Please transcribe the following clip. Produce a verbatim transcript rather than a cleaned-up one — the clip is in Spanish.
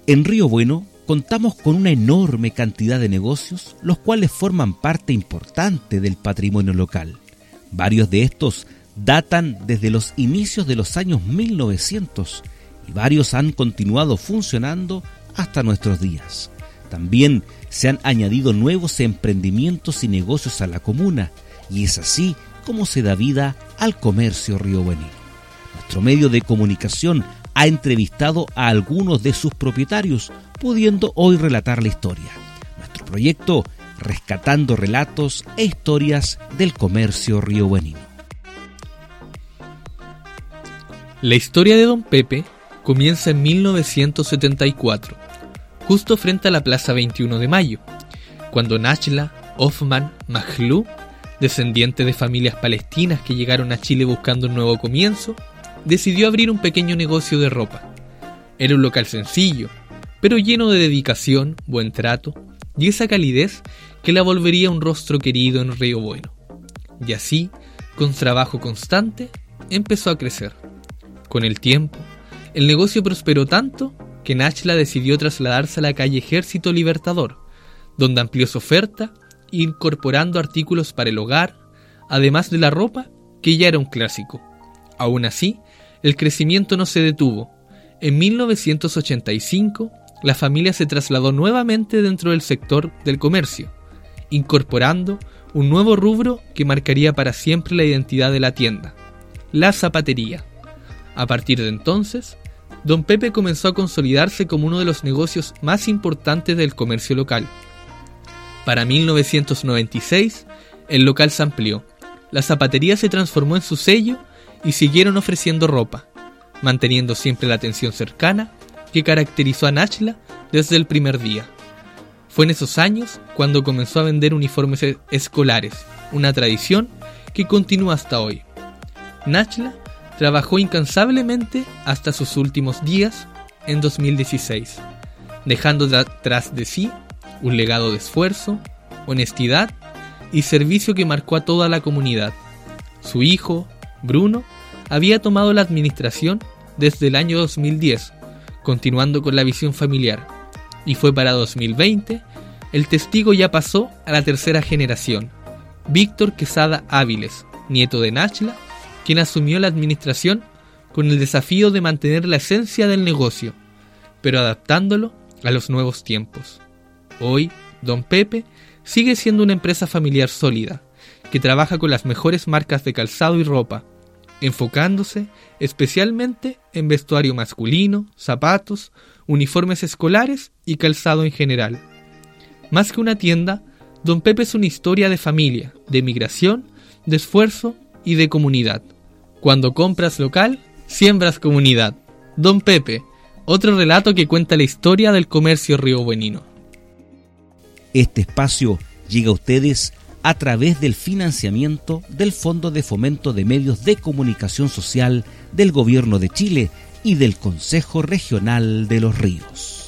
En Río Bueno contamos con una enorme cantidad de negocios, los cuales forman parte importante del patrimonio local. Varios de estos datan desde los inicios de los años mil novecientos y varios han continuado funcionando hasta nuestros días. También se han añadido nuevos emprendimientos y negocios a la comuna, y es así como se da vida al comercio riobuenino. Nuestro medio de comunicación ha entrevistado a algunos de sus propietarios, pudiendo hoy relatar la historia. Nuestro proyecto, rescatando relatos e historias del comercio riobuenino. La historia de Don Pepe comienza en mil novecientos setenta y cuatro, justo frente a la Plaza veintiuno de Mayo, cuando Nachla Hoffman Maglou, descendiente de familias palestinas que llegaron a Chile buscando un nuevo comienzo, decidió abrir un pequeño negocio de ropa. Era un local sencillo, pero lleno de dedicación, buen trato y esa calidez que la volvería un rostro querido en Río Bueno. Y así, con trabajo constante, empezó a crecer. Con el tiempo, el negocio prosperó tanto que Nachla decidió trasladarse a la calle Ejército Libertador, donde amplió su oferta, incorporando artículos para el hogar, además de la ropa, que ya era un clásico. Aún así, el crecimiento no se detuvo. En mil novecientos ochenta y cinco, la familia se trasladó nuevamente dentro del sector del comercio, incorporando un nuevo rubro que marcaría para siempre la identidad de la tienda: la zapatería. A partir de entonces, Don Pepe comenzó a consolidarse como uno de los negocios más importantes del comercio local. Para mil novecientos noventa y seis, el local se amplió, la zapatería se transformó en su sello y siguieron ofreciendo ropa, manteniendo siempre la atención cercana que caracterizó a Nachla desde el primer día. Fue en esos años cuando comenzó a vender uniformes escolares, una tradición que continúa hasta hoy. Nachla trabajó incansablemente hasta sus últimos días en dos mil dieciséis, dejando tras de sí un legado de esfuerzo, honestidad y servicio que marcó a toda la comunidad. Su hijo, Bruno, había tomado la administración desde el año dos mil diez, continuando con la visión familiar, y fue para dos mil veinte, el testigo ya pasó a la tercera generación, Víctor Quesada Áviles, nieto de Nachla, quien asumió la administración con el desafío de mantener la esencia del negocio, pero adaptándolo a los nuevos tiempos. Hoy, Don Pepe sigue siendo una empresa familiar sólida, que trabaja con las mejores marcas de calzado y ropa, enfocándose especialmente en vestuario masculino, zapatos, uniformes escolares y calzado en general. Más que una tienda, Don Pepe es una historia de familia, de migración, de esfuerzo y de comunidad. Cuando compras local, siembras comunidad. Don Pepe, otro relato que cuenta la historia del comercio riobuenino. Este espacio llega a ustedes a través del financiamiento del Fondo de Fomento de Medios de Comunicación Social del Gobierno de Chile y del Consejo Regional de los Ríos.